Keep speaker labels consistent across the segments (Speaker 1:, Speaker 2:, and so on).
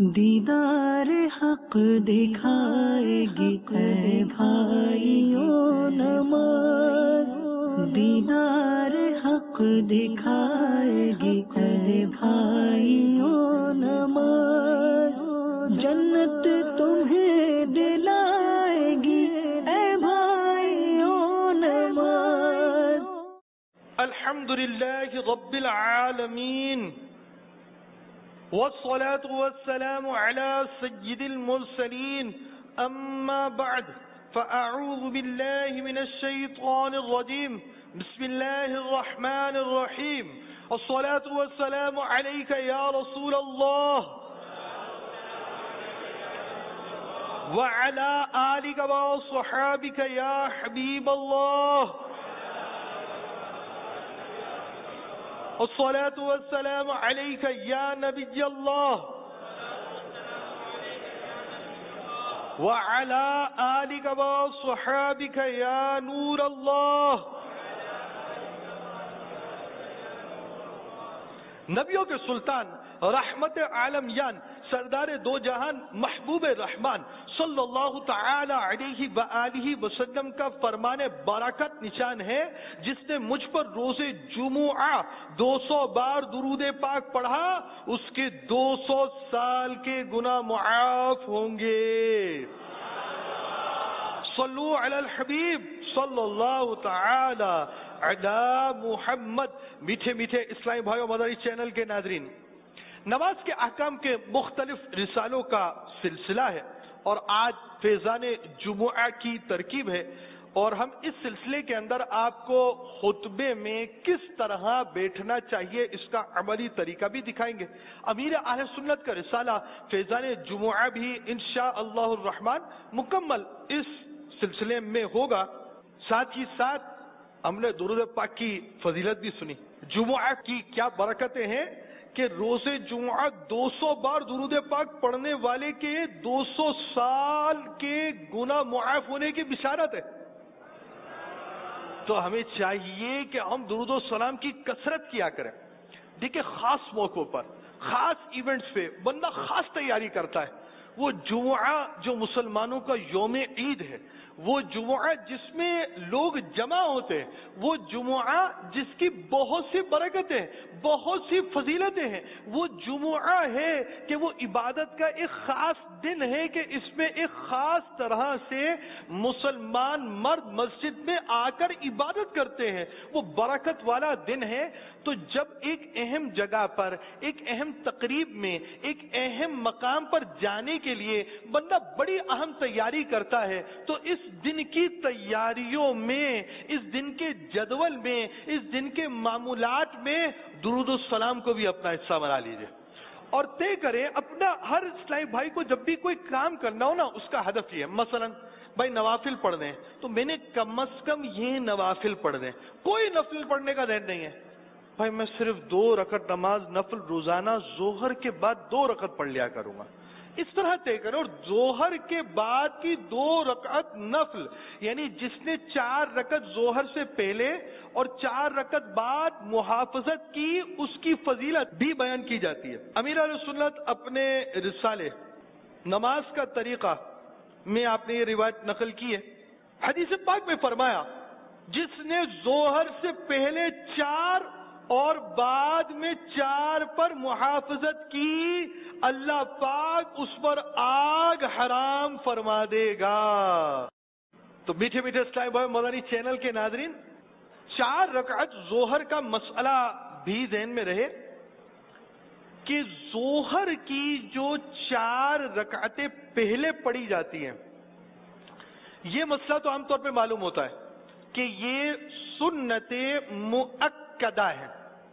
Speaker 1: دیدار حق دکھائے گی اے بھائیوں نماز، دیدار حق دکھائے گی اے بھائیوں نماز، جنت تمہیں دلائے گی اے بھائیوں نماز۔
Speaker 2: الحمدللہ رب العالمین، والصلاة والسلام على سيد المرسلين، أما بعد فأعوذ بالله من الشيطان الرجيم، بسم الله الرحمن الرحيم، الصلاة والسلام عليك يا رسول الله وعلى آلك وصحابك يا حبيب الله، الصلاة والسلام عليك يا نبي الله وعلى آلك وصحابك يا نور الله۔ نبیوں کے سلطان، رحمت عالمیان، سردار دو جہان، محبوب رحمان صلی اللہ تعالی علیہ وآلہ وسلم کا فرمان برکت نشان ہے، جس نے مجھ پر روز جمعہ 200 بار درود پاک پڑھا، اس کے 200 سال کے گناہ معاف ہوں گے۔ صلو علی الحبیب صلی اللہ تعالی علی محمد۔ میٹھے میٹھے اسلامی بھائیو، مدری چینل کے ناظرین، نماز کے احکام کے مختلف رسالوں کا سلسلہ ہے، اور آج فیضان جمعہ کی ترکیب ہے، اور ہم اس سلسلے کے اندر آپ کو خطبے میں کس طرح بیٹھنا چاہیے اس کا عملی طریقہ بھی دکھائیں گے۔ امیر اہل سنت کا رسالہ فیضان جمعہ بھی انشاءاللہ الرحمن مکمل اس سلسلے میں ہوگا۔ ساتھ ہی ساتھ ہم نے درود پاک کی فضیلت بھی سنی، جمعہ کی کیا برکتیں ہیں کہ روز جمعہ 200 بار درود پاک پڑھنے والے کے 200 سال کے گناہ معاف ہونے کی بشارت ہے۔ تو ہمیں چاہیے کہ ہم درود و سلام کی کثرت کیا کریں۔ دیکھیں، خاص موقعوں پر، خاص ایونٹس پہ بندہ خاص تیاری کرتا ہے۔ وہ جمعہ جو مسلمانوں کا یوم عید ہے، وہ جمعہ جس میں لوگ جمع ہوتے ہیں، وہ جمعہ جس کی بہت سی برکتیں، بہت سی فضیلتیں ہیں، وہ جمعہ ہے کہ وہ عبادت کا ایک خاص دن ہے کہ اس میں ایک خاص طرح سے مسلمان مرد مسجد میں آ کر عبادت کرتے ہیں، وہ برکت والا دن ہے۔ تو جب ایک اہم جگہ پر، ایک اہم تقریب میں، ایک اہم مقام پر جانے کے لیے بندہ بڑی اہم تیاری کرتا ہے، تو اس دن کی تیاریوں میں، اس دن کے جدول میں، اس دن کے معمولات میں درود السلام کو بھی اپنا حصہ بنا لیجئے، اور طے کریں اپنا ہر اسلامی بھائی کو جب بھی کوئی کام کرنا ہو نا، اس کا ہدف یہ ہے۔ مثلا بھائی نوافل پڑھ دیں، تو میں نے کم از کم یہ نوافل پڑھ دیں، کوئی نفل پڑھنے کا ذہن نہیں ہے، بھائی میں صرف 2 رکعت نماز نفل روزانہ ظہر کے بعد 2 رکعت پڑھ لیا کروں گا، اس طرح طے کرو۔ اور ظہر کے بعد کی 2 رکعت نفل، یعنی جس نے 4 رکعت ظہر سے پہلے اور 4 رکعت بعد محافظت کی، اس کی فضیلت بھی بیان کی جاتی ہے۔ امیر اہل سنت اپنے رسالے نماز کا طریقہ میں آپ نے یہ روایت نقل کی ہے، حدیث پاک میں فرمایا، جس نے ظہر سے پہلے 4 اور بعد میں 4 پر محافظت کی، اللہ پاک اس پر آگ حرام فرما دے گا۔ تو میٹھے میٹھے اسلامی بھائی، مدنی چینل کے ناظرین، 4 رکعت ظہر کا مسئلہ بھی ذہن میں رہے کہ ظہر کی جو 4 رکعتیں پہلے پڑھی جاتی ہیں، یہ مسئلہ تو عام طور پہ معلوم ہوتا ہے کہ یہ سنت مؤکدہ ہے۔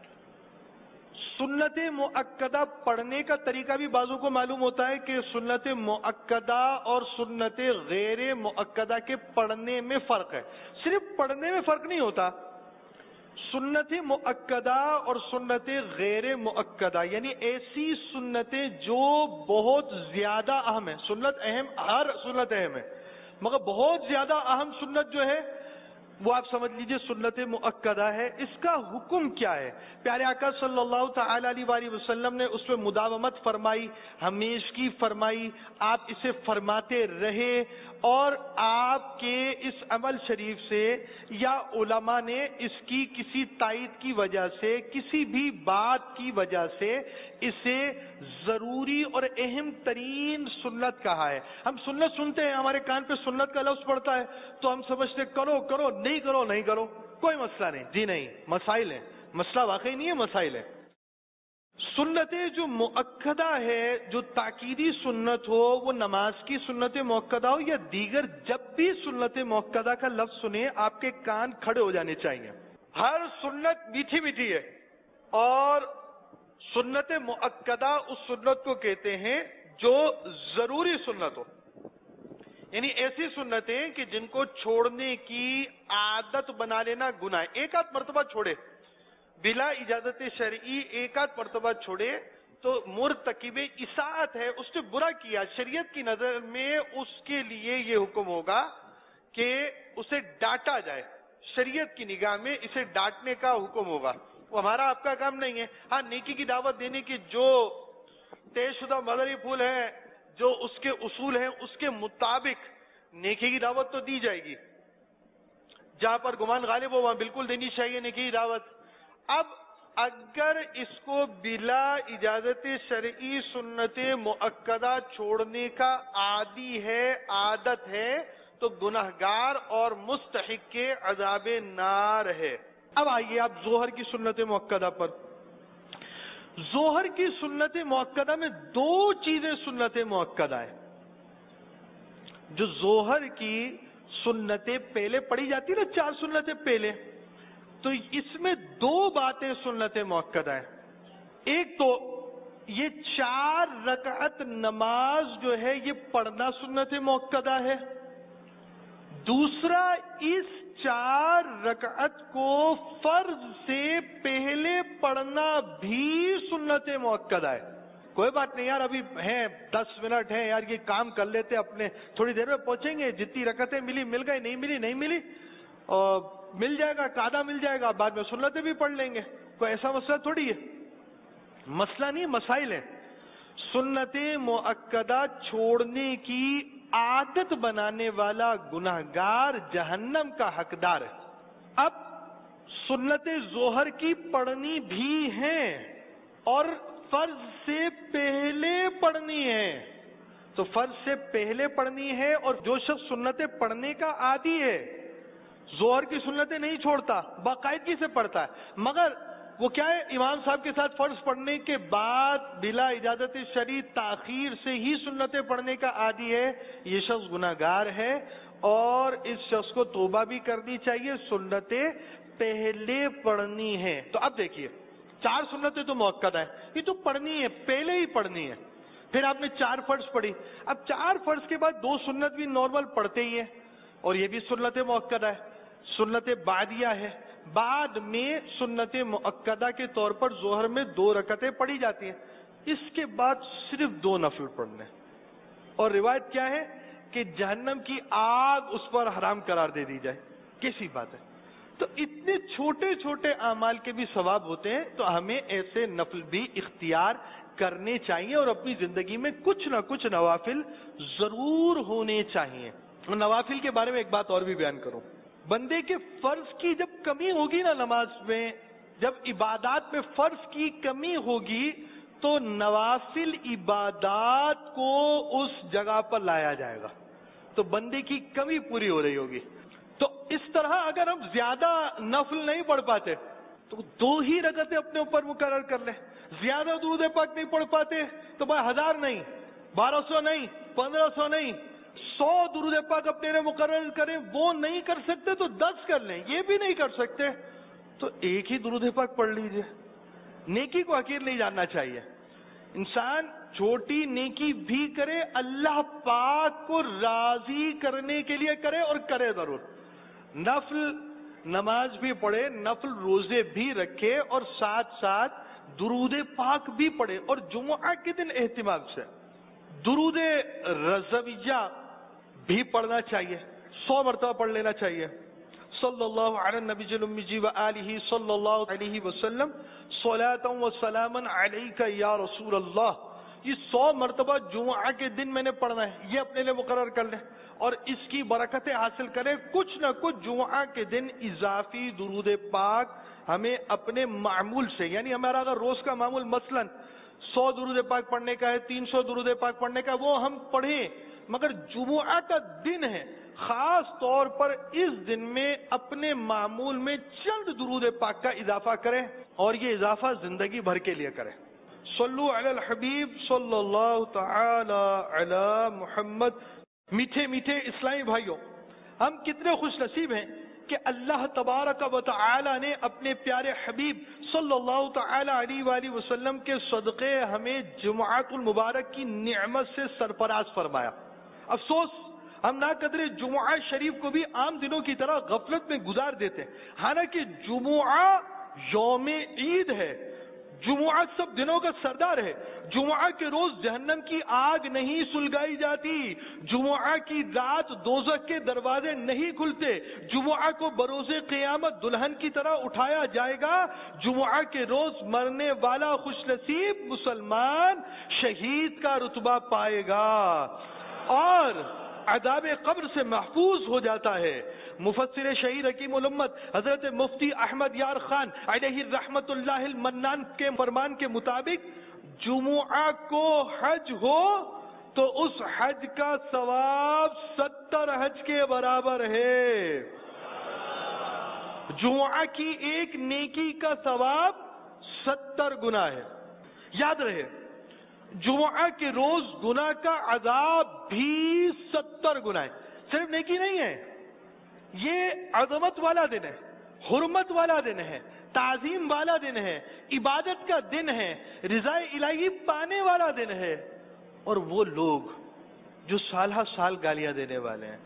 Speaker 2: سنت مؤکدہ پڑھنے کا طریقہ بھی بعضوں کو معلوم ہوتا ہے کہ سنت مؤکدہ اور سنت غیر مؤکدہ کے پڑھنے میں فرق ہے۔ صرف پڑھنے میں فرق نہیں ہوتا، سنت مؤکدہ اور سنت غیر مؤکدہ یعنی ایسی سنتیں جو بہت زیادہ اہم ہیں۔ سنت اہم، ہر سنت اہم ہے، مگر بہت زیادہ اہم سنت جو ہے وہ آپ سمجھ لیجئے سنت مؤکدہ ہے. اس کا حکم کیا ہے؟ پیارے آقا صلی اللہ تعالی علیہ وآلہ وسلم نے اس پہ مداومت فرمائی، ہمیشگی فرمائی، آپ اسے فرماتے رہے، اور آپ کے اس عمل شریف سے یا علماء نے اس کی کسی تائید کی وجہ سے، کسی بھی بات کی وجہ سے اسے ضروری اور اہم ترین سنت کہا ہے. ہم سنت سنتے ہیں، ہمارے کان پہ سنت کا لفظ پڑتا ہے تو ہم سمجھتے کرو کرو، نہیں کرو نہیں کرو، کوئی مسئلہ نہیں. جی نہیں، مسائل ہیں. مسئلہ واقعی نہیں ہے، مسائل ہے. سنت جو مؤکدہ ہے، جو تاکیدی سنت ہو، وہ نماز کی سنت مؤکدہ ہو یا دیگر، جب بھی سنت مؤکدہ کا لفظ سنیں آپ کے کان کھڑے ہو جانے چاہیے. ہر سنت میٹھی میٹھی ہے، اور سنت مؤکدہ اس سنت کو کہتے ہیں جو ضروری سنت ہو، یعنی ایسی سنتیں کہ جن کو چھوڑنے کی عادت بنا لینا گناہ ہے. ایک آدھ مرتبہ چھوڑے بلا اجازت شرعی، ایک آدھ مرتبہ چھوڑے تو مرتکب اساءت ہے، اس نے برا کیا. شریعت کی نظر میں اس کے لیے یہ حکم ہوگا کہ اسے ڈانٹا جائے. شریعت کی نگاہ میں اسے ڈانٹنے کا حکم ہوگا. وہ ہمارا آپ کا کام نہیں ہے. ہاں، نیکی کی دعوت دینے کی جو طے شدہ مدری پھول ہے، جو اس کے اصول ہیں، اس کے مطابق نیکی کی دعوت تو دی جائے گی. جہاں پر گمان غالب ہو وہاں بالکل دینی چاہیے نیکی کی دعوت. اب اگر اس کو بلا اجازت شرعی سنت مؤکدہ چھوڑنے کا عادی ہے، عادت ہے، تو گناہگار اور مستحق کے عذاب نار ہے. اب آئیے آپ ظہر کی سنت مؤکدہ پر. ظہر کی سنت مؤکدہ میں دو چیزیں سنت مؤکدہ ہے. جو ظہر کی سنتیں پہلے پڑھی جاتی نا، 4 سنتیں پہلے، تو اس میں 2 باتیں سنت مؤکدہ ہے. ایک تو یہ 4 رکعت نماز جو ہے یہ پڑھنا سنت مؤکدہ ہے. دوسرا، اس 4 رکعت کو فرض سے پہلے پڑھنا بھی سنت مؤکدہ ہے. کوئی بات نہیں یار، ابھی ہیں 10 منٹ ہیں یار، یہ کام کر لیتے اپنے، تھوڑی دیر میں پہنچیں گے، جتنی رکعتیں ملی مل گئی، نہیں ملی نہیں ملی، اور مل جائے گا، قاعدہ مل جائے گا، بعد میں سنتیں بھی پڑھ لیں گے. کوئی ایسا مسئلہ تھوڑی ہے. مسئلہ نہیں، مسائل ہے. سنت مؤکدہ چھوڑنے کی عادت بنانے والا گناہگار جہنم کا حقدار ہے. اب سنت ظہر کی پڑھنی بھی ہے اور فرض سے پہلے پڑھنی ہے. تو فرض سے پہلے پڑھنی ہے، اور جو شخص سنتیں پڑھنے کا عادی ہے، ظہر کی سنتیں نہیں چھوڑتا، باقاعدگی سے پڑھتا ہے، مگر وہ کیا ہے، امام صاحب کے ساتھ فرض پڑھنے کے بعد بلا اجازت شرعی تاخیر سے ہی سنتیں پڑھنے کا عادی ہے، یہ شخص گناہگار ہے، اور اس شخص کو توبہ بھی کرنی چاہیے. سنتیں پہلے پڑھنی ہے. تو اب دیکھیے 4 سنتیں تو مؤکدہ ہیں، یہ تو پڑھنی ہے، پہلے ہی پڑھنی ہے. پھر آپ نے 4 فرض پڑھی. اب 4 فرض کے بعد 2 سنت بھی نارمل پڑھتے ہی ہیں، اور یہ بھی سنت مؤکدہ ہے، سنت بعدیہ ہے. بعد میں سنت مؤکدہ کے طور پر ظہر میں 2 رکعتیں پڑھی جاتی ہیں. اس کے بعد صرف 2 نفل پڑھنے، اور روایت کیا ہے کہ جہنم کی آگ اس پر حرام قرار دے دی جائے. کیسی بات ہے. تو اتنے چھوٹے چھوٹے اعمال کے بھی ثواب ہوتے ہیں، تو ہمیں ایسے نفل بھی اختیار کرنے چاہیے، اور اپنی زندگی میں کچھ نہ کچھ نوافل ضرور ہونے چاہیے. نوافل کے بارے میں ایک بات اور بھی بیان کروں. بندے کے فرض کی جب کمی ہوگی نا نماز میں، جب عبادات میں فرض کی کمی ہوگی، تو نوافل عبادات کو اس جگہ پر لایا جائے گا، تو بندے کی کمی پوری ہو رہی ہوگی. تو اس طرح اگر ہم زیادہ نفل نہیں پڑھ پاتے تو 2 ہی رکعتیں اپنے اوپر مقرر کر لیں. زیادہ درود پاک نہیں پڑھ پاتے تو بھائی 1000 نہیں، 1200 نہیں، 1500 نہیں، 100 درود پاک اپنے لیے مقرر کریں. وہ نہیں کر سکتے تو 10 کر لیں. یہ بھی نہیں کر سکتے تو 1 ہی درود پاک پڑھ لیجئے. نیکی کو حقیر نہیں جاننا چاہیے. انسان چھوٹی نیکی بھی کرے، اللہ پاک کو راضی کرنے کے لیے کرے، اور کرے ضرور. نفل نماز بھی پڑھے، نفل روزے بھی رکھے، اور ساتھ ساتھ درود پاک بھی پڑھے. اور جمعہ کے دن اہتمام سے درود رضویہ بھی پڑھنا چاہیے، 100 مرتبہ پڑھ لینا چاہیے. صلی اللہ علی النبی الامی و آلہ صلی اللہ علیہ وسلم صلاۃ و سلاما علیک یا رسول اللہ. یہ 100 مرتبہ جمعہ کے دن میں نے پڑھنا ہے، یہ اپنے لیے مقرر کر لیں اور اس کی برکتیں حاصل کریں. کچھ نہ کچھ جمعہ کے دن اضافی درود پاک ہمیں اپنے معمول سے، یعنی ہمارا اگر روز کا معمول مثلا 100 درود پاک پڑھنے کا ہے، 300 درود پاک پڑھنے کا ہے، وہ ہم پڑھیں، مگر جمعہ کا دن ہے، خاص طور پر اس دن میں اپنے معمول میں چند درود پاک کا اضافہ کریں اور یہ اضافہ زندگی بھر کے لیے کریں. صلو علی الحبیب صلی اللہ تعالی علی محمد. میٹھے میٹھے اسلامی بھائیوں، ہم کتنے خوش نصیب ہیں کہ اللہ تبارک و تعالی نے اپنے پیارے حبیب صلی اللہ تعالی علیہ وآلہ وسلم کے صدقے ہمیں جمعۃ المبارک کی نعمت سے سرفراز فرمایا. افسوس ہم نا قدر جمعہ شریف کو بھی عام دنوں کی طرح غفلت میں گزار دیتے ہیں، حالانکہ جمعہ یوم عید ہے، جمعہ سب دنوں کا سردار ہے. جمعہ کے روز جہنم کی آگ نہیں سلگائی جاتی، جمعہ کی رات دوزخ کے دروازے نہیں کھلتے، جمعہ کو بروز قیامت دلہن کی طرح اٹھایا جائے گا. جمعہ کے روز مرنے والا خوش نصیب مسلمان شہید کا رتبہ پائے گا اور عذاب قبر سے محفوظ ہو جاتا ہے. مفسر شہید حکیم الامت حضرت مفتی احمد یار خان علیہ رحمت اللہ المنان کے فرمان کے مطابق جمعہ کو حج ہو تو اس حج کا ثواب 70 حج کے برابر ہے. جمعہ کی ایک نیکی کا ثواب 70 گنا ہے. یاد رہے، جمعہ کے روز گناہ کا عذاب بھی 70 گنا ہے، صرف نیکی نہیں ہے. یہ عظمت والا دن ہے، حرمت والا دن ہے، تعظیم والا دن ہے، عبادت کا دن ہے، رضا الہی پانے والا دن ہے. اور وہ لوگ جو سال ہر سال گالیاں دینے والے ہیں،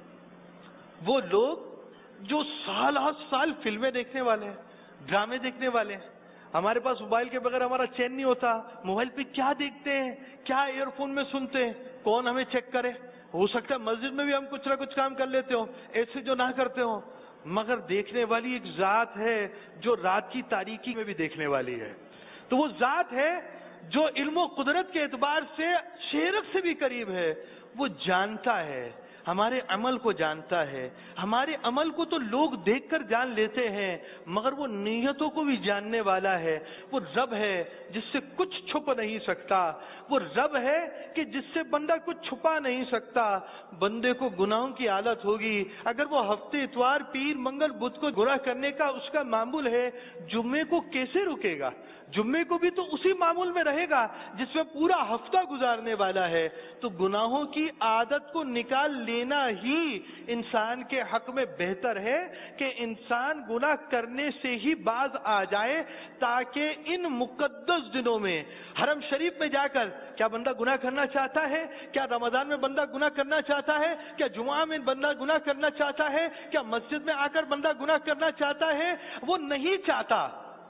Speaker 2: وہ لوگ جو سال ہر سال فلمیں دیکھنے والے ہیں، ڈرامے دیکھنے والے ہیں. ہمارے پاس موبائل کے بغیر ہمارا چین نہیں ہوتا، موبائل پہ کیا دیکھتے ہیں، کیا ایئر فون میں سنتے ہیں، کون ہمیں چیک کرے. ہو سکتا ہے مسجد میں بھی ہم کچھ نہ کچھ کام کر لیتے ہوں، ایسے جو نہ کرتے ہوں، مگر دیکھنے والی ایک ذات ہے جو رات کی تاریکی میں بھی دیکھنے والی ہے. تو وہ ذات ہے جو علم و قدرت کے اعتبار سے شیرک سے بھی قریب ہے. وہ جانتا ہے، ہمارے عمل کو جانتا ہے. ہمارے عمل کو تو لوگ دیکھ کر جان لیتے ہیں، مگر وہ نیتوں کو بھی جاننے والا ہے. وہ رب ہے جس سے کچھ چھپ نہیں سکتا، وہ رب ہے کہ جس سے بندہ کچھ چھپا نہیں سکتا. بندے کو گناہوں کی عادت ہوگی، اگر وہ ہفتے اتوار پیر منگل بدھ کو گناہ کرنے کا اس کا معمول ہے، جمعے کو کیسے رکے گا؟ جمعے کو بھی تو اسی معمول میں رہے گا جس میں پورا ہفتہ گزارنے والا ہے. تو گناہوں کی عادت کو نکال لینا ہی انسان کے حق میں بہتر ہے کہ انسان گناہ کرنے سے ہی باز آ جائے، تاکہ ان مقدس دنوں میں حرم شریف میں جا کر کیا بندہ گناہ کرنا چاہتا ہے؟ کیا رمضان میں بندہ گناہ کرنا چاہتا ہے؟ کیا جمعہ میں بندہ گناہ کرنا چاہتا ہے؟ کیا مسجد میں آ کر بندہ گناہ کرنا چاہتا ہے؟ وہ نہیں چاہتا،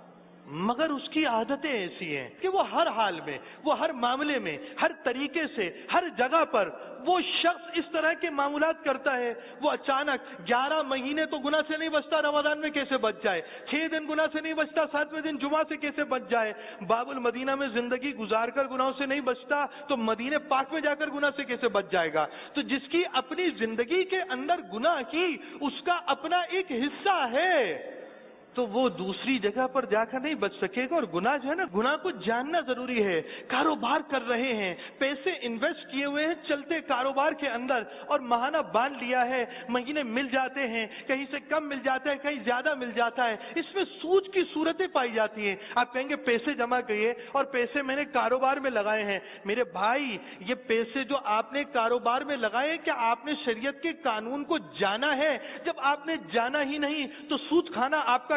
Speaker 2: مگر اس کی عادتیں ایسی ہیں کہ وہ ہر حال میں، وہ ہر معاملے میں، ہر طریقے سے، ہر جگہ پر وہ شخص اس طرح کے معاملات کرتا ہے. وہ اچانک 11 مہینے تو گناہ سے نہیں بچتا، رمضان میں کیسے بچ جائے؟ 6 دن گناہ سے نہیں بچتا، 7ویں دن جمعہ سے کیسے بچ جائے؟ باب المدینہ میں زندگی گزار کر گناہوں سے نہیں بچتا تو مدینہ پاک میں جا کر گناہ سے کیسے بچ جائے گا؟ تو جس کی اپنی زندگی کے اندر گناہ ہی اس کا اپنا ایک حصہ ہے، تو وہ دوسری جگہ پر جا کر نہیں بچ سکے گا. اور گناہ جو ہے نا، گناہ کو جاننا ضروری ہے. کاروبار کر رہے ہیں، پیسے انویسٹ کیے ہوئے ہیں چلتے کاروبار کے اندر، اور ماہانہ باندھ لیا ہے، مہینے مل جاتے ہیں، کہیں سے کم مل جاتا ہے، کہیں زیادہ مل جاتا ہے، اس میں سود کی صورتیں پائی جاتی ہیں. آپ کہیں گے پیسے جمع کیے اور پیسے میں نے کاروبار میں لگائے ہیں. میرے بھائی، یہ پیسے جو آپ نے کاروبار میں لگائے، کیا آپ نے شریعت کے قانون کو جانا ہے؟ جب آپ نے جانا ہی نہیں تو سود کھانا آپ کا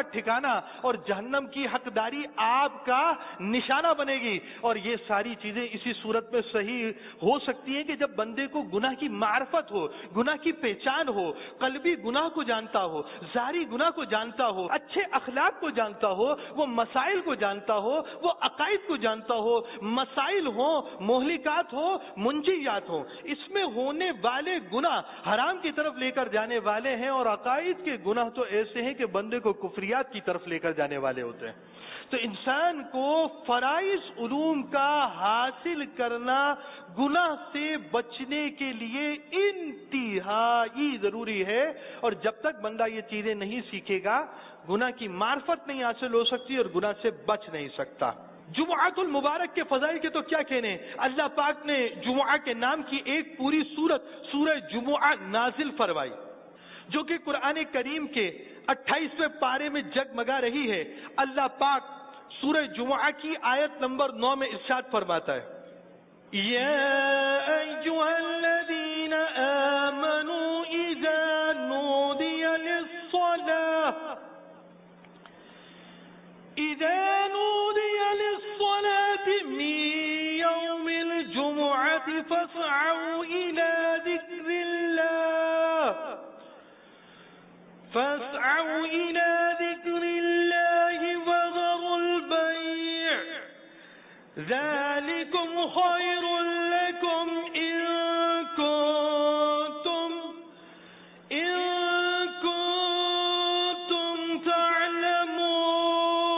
Speaker 2: ٹھکانہ اور جہنم کی حقداری آپ کا نشانہ بنے گی. اور یہ ساری چیزیں اسی صورت میں صحیح ہو سکتی ہیں کہ جب بندے کو گناہ کی معرفت ہو, گناہ کی پہچان ہو, قلبی گناہ کو جانتا ہو, ظاہری گناہ کو جانتا ہو, اچھے اخلاق کو جانتا ہو, وہ مسائل کو جانتا ہو, وہ عقائد کو جانتا ہو, مسائل ہوں, مہلکات ہوں, منجیات ہوں, اس میں ہونے والے گناہ حرام کی طرف لے کر جانے والے ہیں, اور عقائد کے گناہ تو ایسے ہیں کہ بندے کو کفریات کی طرف لے کر جانے والے ہوتے ہیں. تو انسان کو فرائض علوم کا حاصل کرنا گناہ سے بچنے کے لیے انتہائی ضروری ہے, اور جب تک بندہ یہ چیزیں نہیں سیکھے گا گناہ کی معرفت نہیں حاصل ہو سکتی اور گناہ سے بچ نہیں سکتا. جمعۃ المبارک کے فضائل کے تو کیا کہنے, اللہ پاک نے جمعہ کے نام کی ایک پوری سورت سورہ جمعہ نازل فرمائی, جو کہ قرآن کریم کے 28ویں پارے میں جگمگا رہی ہے. اللہ پاک سورہ جمعہ کی آیت نمبر 9 میں ارشاد فرماتا ہے, یا ایھا الذین آمنوا اذا نودی للصلاة من یوم الجمعة فاسعوا إلى ذكر الله وذروا البيع ذلكم خير لكم إن كنتم تعلمون.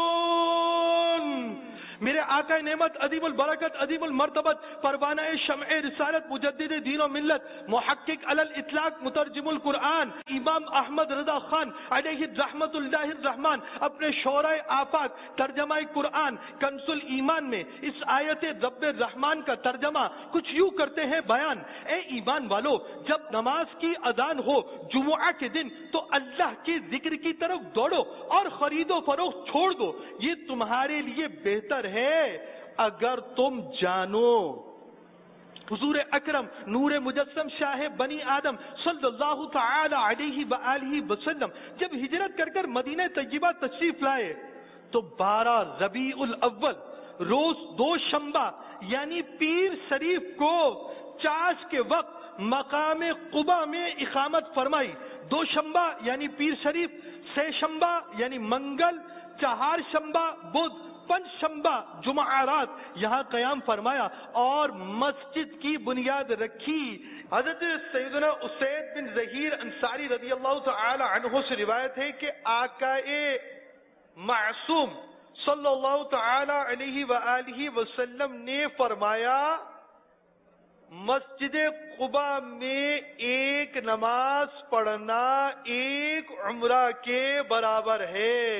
Speaker 2: میرے آقا نعمت عظیم البرکت عظیم المرتبت پروانہ شمع رسالت مجدد دین و ملت محقق علی الاطلاق مترجم القرآن امام احمد رضا خان علیہ رحمت اللہ الرحمن اپنے شورائے آفاق ترجمہ قرآن کنز الایمان میں اس آیت رب الرحمن کا ترجمہ کچھ یوں کرتے ہیں بیان. اے ایمان والو, جب نماز کی اذان ہو جمعہ کے دن تو اللہ کے ذکر کی طرف دوڑو اور خرید و فروخت چھوڑ دو, یہ تمہارے لیے بہتر ہے اگر تم جانو. حضور اکرم نور مجسم شاہ بنی آدم صلی اللہ تعالی علیہ وآلہ وسلم جب ہجرت کر کر مدینہ طیبہ تشریف لائے تو 12 ربیع الاول روز دوشنبہ یعنی پیر شریف کو چاش کے وقت مقام قبا میں اقامت فرمائی. دوشنبہ یعنی پیر شریف, سہ شنبہ یعنی منگل, چہار شنبہ بدھ, پنج شنبہ جمعرات یہاں قیام فرمایا اور مسجد کی بنیاد رکھی. حضرت سیدنا اسید بن ظہیر انصاری رضی اللہ تعالی عنہ سے روایت ہے کہ آقا معصوم صلی اللہ تعالی علیہ وآلہ وسلم نے فرمایا, مسجد قبا میں ایک نماز پڑھنا ایک عمرہ کے برابر ہے.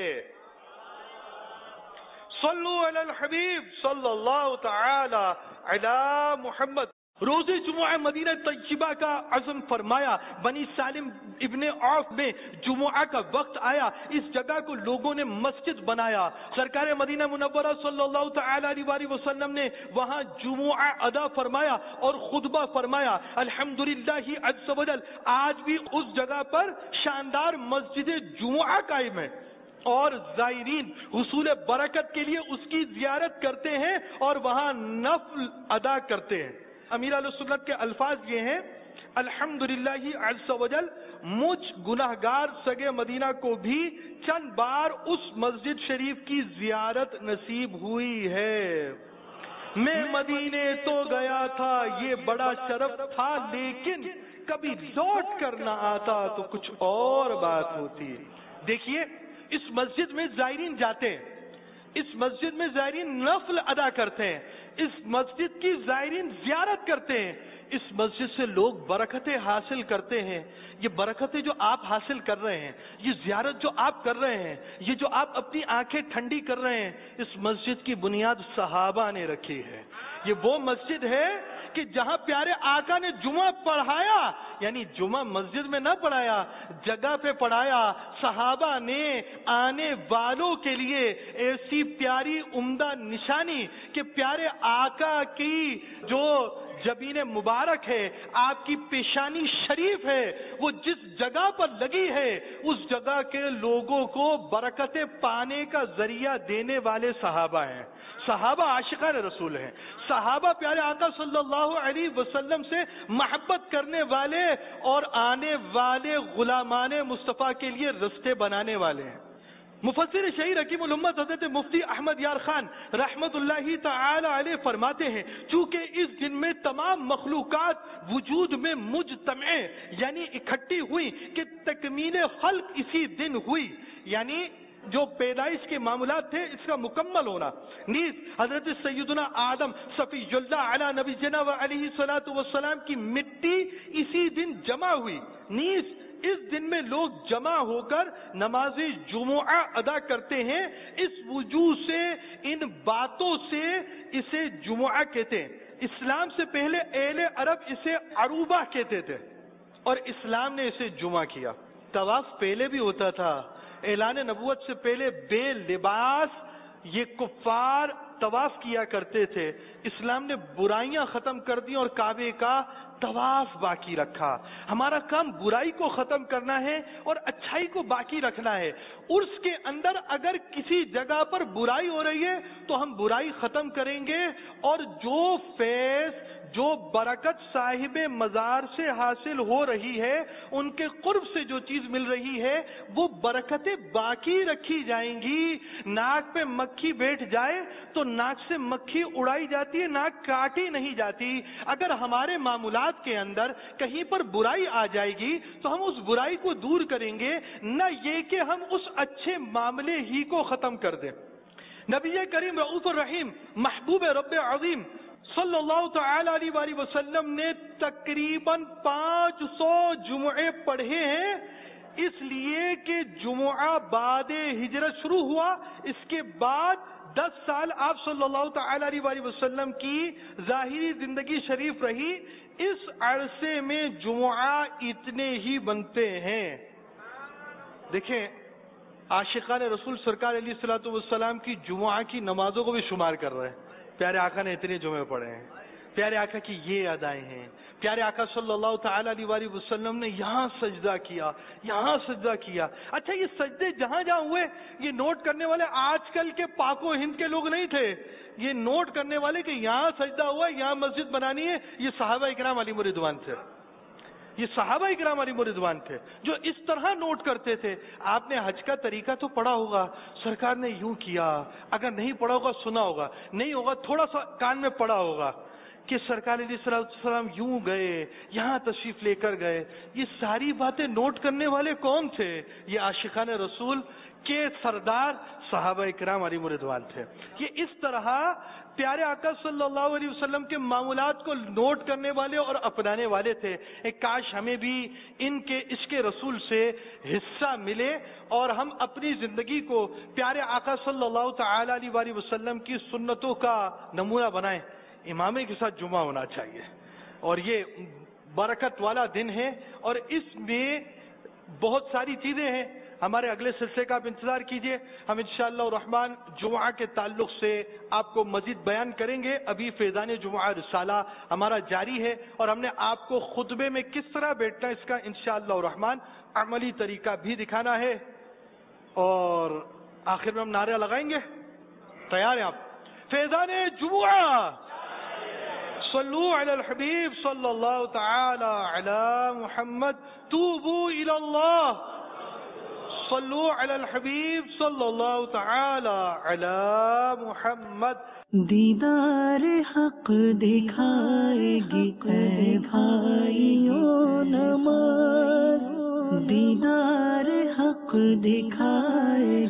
Speaker 2: صلو علی الحبیب صلی اللہ تعالی علی محمد. روز جمعہ مدینہ طیبہ کا عزم فرمایا. بنی سالم ابن عوف میں جمعہ کا وقت آیا, اس جگہ کو لوگوں نے مسجد بنایا. سرکار مدینہ منورہ صلی اللہ تعالی علیہ وسلم نے وہاں جمعہ ادا فرمایا اور خطبہ فرمایا. الحمدللہ عز وجل آج بھی اس جگہ پر شاندار مسجد جمعہ قائم ہے اور زائرین حصول برکت کے لیے اس کی زیارت کرتے ہیں اور وہاں نفل ادا کرتے ہیں. امیر علیہ سنت کے الفاظ یہ ہیں, الحمدللہ عز وجل مجھ گناہگار سگے مدینہ کو بھی چند بار اس مسجد شریف کی زیارت نصیب ہوئی ہے. میں مدینے تو گیا تھا یہ بڑا شرف تھا, لیکن کبھی لوٹ کر نہ آتا تو کچھ اور بات ہوتی. دیکھیے اس مسجد میں زائرین جاتے ہیں, اس مسجد میں زائرین نفل ادا کرتے ہیں, اس مسجد کی زائرین زیارت کرتے ہیں, اس مسجد سے لوگ برکتیں حاصل کرتے ہیں. یہ برکتیں جو آپ حاصل کر رہے ہیں, یہ زیارت جو آپ کر رہے ہیں, یہ جو آپ اپنی آنکھیں ٹھنڈی کر رہے ہیں, اس مسجد کی بنیاد صحابہ نے رکھی ہے. یہ وہ مسجد ہے کہ جہاں پیارے آقا نے جمعہ پڑھایا, یعنی جمعہ مسجد میں نہ پڑھایا, جگہ پہ پڑھایا. صحابہ نے آنے والوں کے لیے ایسی پیاری عمدہ نشانی کہ پیارے آقا کی جو جبین مبارک ہے، آپ کی پیشانی شریف ہے، وہ جس جگہ پر لگی ہے اس جگہ کے لوگوں کو برکتیں پانے کا ذریعہ دینے والے صحابہ ہیں۔ صحابہ عاشقان رسول ہیں، صحابہ پیارے آقا صلی اللہ علیہ وسلم سے محبت کرنے والے اور آنے والے غلامان مصطفیٰ کے لیے رستے بنانے والے ہیں۔ مفسر شہیر حکیم الامت حضرت مفتی احمد یار خان رحمت اللہ تعالی علیہ فرماتے ہیں، چونکہ اس دن میں تمام مخلوقات وجود میں مجتمع یعنی اکٹھی ہوئی کہ تکمیل خلق اسی دن ہوئی، یعنی جو پیدائش کے معاملات تھے اس کا مکمل ہونا۔ نیز حضرت سیدنا آدم صفی اللہ علی نبی جنا و علیہ الصلوۃ والسلام کی مٹی اسی دن جمع ہوئی۔ نیز اس دن میں لوگ جمع ہو کر نماز جمعہ ادا کرتے ہیں، اس وجوہ سے ان باتوں سے اسے جمعہ کہتے ہیں۔ اسلام سے پہلے اہل عرب اسے عروبہ کہتے تھے اور اسلام نے اسے جمعہ کیا۔ طواف پہلے بھی ہوتا تھا، اعلان نبوت سے پہلے بے لباس یہ کفار طواف کیا کرتے تھے، اسلام نے برائیاں ختم کر دی اور کعبے کا طواف باقی رکھا۔ ہمارا کام برائی کو ختم کرنا ہے اور اچھائی کو باقی رکھنا ہے۔ عرس کے اندر اگر کسی جگہ پر برائی ہو رہی ہے تو ہم برائی ختم کریں گے، اور جو فیض جو برکت صاحب مزار سے حاصل ہو رہی ہے، ان کے قرب سے جو چیز مل رہی ہے وہ برکتیں باقی رکھی جائیں گی۔ ناک پہ مکھی بیٹھ جائے تو ناک سے مکھی اڑائی جاتی ہے، ناک کاٹی نہیں جاتی۔ اگر ہمارے معاملات کے اندر کہیں پر برائی آ جائے گی تو ہم اس برائی کو دور کریں گے، نہ یہ کہ ہم اس اچھے معاملے ہی کو ختم کر دیں۔ نبی کریم رؤوف الرحیم محبوب رب عظیم صلی اللہ تعالی علیہ وآلہ وسلم نے تقریباً 500 جمعے پڑھے ہیں، اس لیے کہ جمعہ بعد ہجرت شروع ہوا، اس کے بعد 10 سال آپ صلی اللہ تعالی علیہ وآلہ وسلم کی ظاہری زندگی شریف رہی، اس عرصے میں جمعہ اتنے ہی بنتے ہیں۔ دیکھیں عاشقان رسول سرکار علیہ الصلوۃ والسلام کی جمعہ کی نمازوں کو بھی شمار کر رہے ہیں۔ پیارے آقا نے اتنے جمعے پڑھے ہیں، پیارے آقا کی یہ ادائیں ہیں، پیارے آقا صلی اللہ تعالی علیہ وآلہ وسلم نے یہاں سجدہ کیا، یہاں سجدہ کیا۔ اچھا یہ سجدے جہاں جہاں ہوئے یہ نوٹ کرنے والے آج کل کے پاک و ہند کے لوگ نہیں تھے، یہ نوٹ کرنے والے کہ یہاں سجدہ ہوا، یہاں مسجد بنانی ہے، یہ صحابہ اکرام علیہم رضوان تھے، یہ صحابہ اکرام علیہم رضوان تھے جو اس طرح نوٹ کرتے تھے۔ آپ نے حج کا طریقہ تو پڑھا ہوگا، سرکار نے یوں کیا، اگر نہیں پڑھا ہوگا سنا ہوگا، نہیں ہوگا تھوڑا سا کان میں پڑھا ہوگا کہ سرکار علیہ السلام یوں گئے، یہاں تشریف لے کر گئے۔ یہ ساری باتیں نوٹ کرنے والے کون تھے؟ یہ عاشقان رسول کے سردار صحابہ اکرام علیہم رضوان تھے۔ یہ اس طرح پیارے آقا صلی اللہ علیہ وسلم کے معمولات کو نوٹ کرنے والے اور اپنانے والے تھے۔ ایک کاش ہمیں بھی ان کے عشق رسول سے حصہ ملے اور ہم اپنی زندگی کو پیارے آقا صلی اللہ تعالی علیہ وآلہ وسلم کی سنتوں کا نمونہ بنائیں۔ امامے کے ساتھ جمعہ ہونا چاہیے، اور یہ برکت والا دن ہے، اور اس میں بہت ساری چیزیں ہیں۔ ہمارے اگلے سلسلے کا آپ انتظار کیجئے، ہم انشاءاللہ الرحمن جمعہ کے تعلق سے آپ کو مزید بیان کریں گے۔ ابھی فیضان جمعہ رسالہ ہمارا جاری ہے، اور ہم نے آپ کو خطبے میں کس طرح بیٹھنا ہے اس کا انشاءاللہ الرحمن عملی طریقہ بھی دکھانا ہے، اور آخر میں ہم نعرہ لگائیں گے۔ تیار ہیں آپ؟ فیضان جمعہ، صلو علی الحبیب صلی اللہ تعالی علی محمد، توبو الی اللہ، صلو علی الحبیب صلی اللہ تعالی علی محمد۔
Speaker 1: دیدار حق دکھائے گی اے بھائیوں نماز، دیدار حق دکھائے